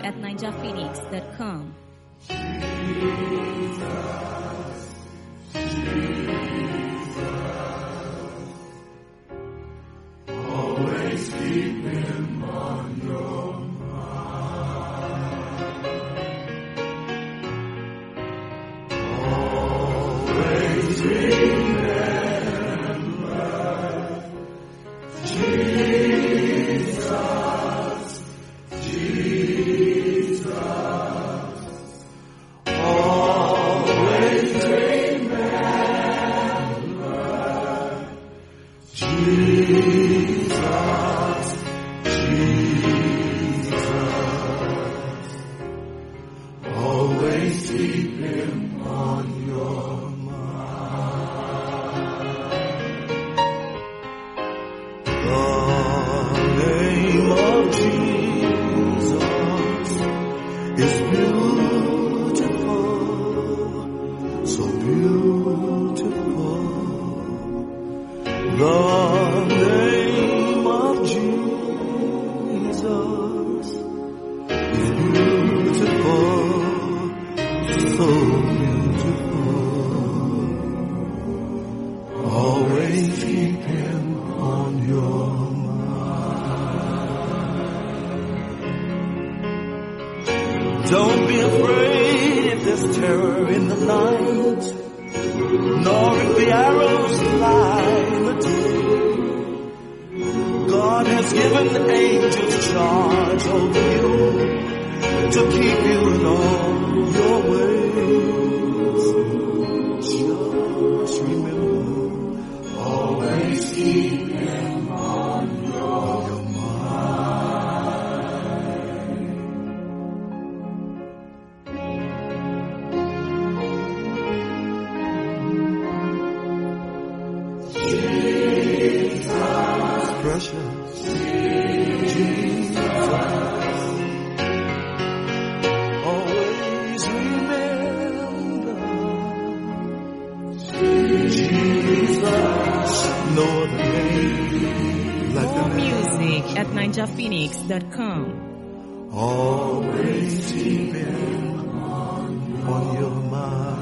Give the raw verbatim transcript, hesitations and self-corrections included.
at ninja phoenix dot com. Always keep him on your mind. Always remember Jesus, Jesus. Always remember Jesus, Jesus. Always keep him on your mind. The name of Jesus is beautiful, so beautiful. The name of Jesus is beautiful, so beautiful. Always keep him on your mind. Don't be afraid if there's terror in the night, nor if the arrows fly in the day. God has given angels charge over you to keep you in all your ways. Just remember, always keep him on your precious Jesus. Always remember Jesus. No other name like the More name. music at ninja phoenix dot com. Always keep him on your mind.